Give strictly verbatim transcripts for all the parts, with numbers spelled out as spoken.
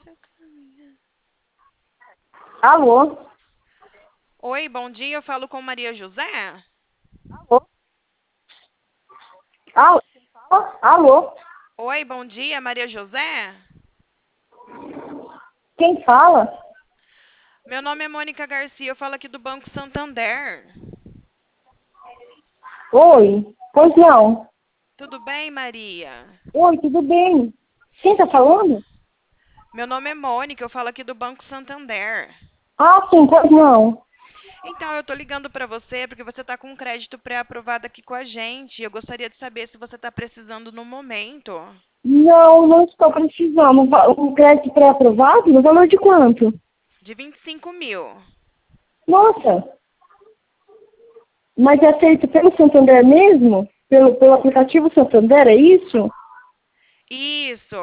Alô? Oi, bom dia. Eu falo com Maria José. Alô? Alô? Alô? Oi, bom dia, Maria José. Quem fala? Meu nome é Mônica Garcia. Eu falo aqui do Banco Santander. Oi? Pois não. Tudo bem, Maria? Oi, tudo bem? Quem tá falando? Meu nome é Mônica. Eu falo aqui do Banco Santander. Ah, sim, pois não. Então, eu tô ligando para você porque você está com um crédito pré-aprovado aqui com a gente. Eu gostaria de saber se você está precisando no momento. Não, não estou precisando. Um crédito pré-aprovado? No valor de quanto? De vinte e cinco mil. Nossa, mas é feito pelo Santander mesmo? Pelo, pelo aplicativo Santander, é isso? Isso.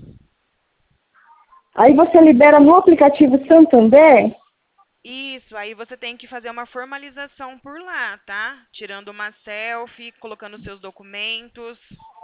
Aí você libera no aplicativo Santander? Isso, aí você tem que fazer uma formalização por lá, tá? Tirando uma selfie, colocando seus documentos.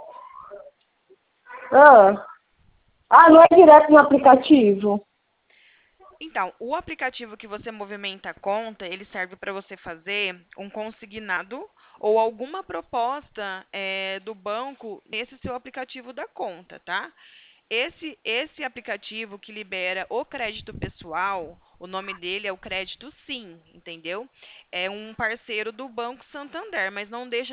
Ah, ah, não é direto no aplicativo? Então, o aplicativo que você movimenta a conta, ele serve para você fazer um consignado ou alguma proposta eh, do banco nesse seu aplicativo da conta, tá? Esse, esse aplicativo que libera o crédito pessoal, o nome dele é o Crédito Sim, entendeu? É um parceiro do Banco Santander, mas não deixa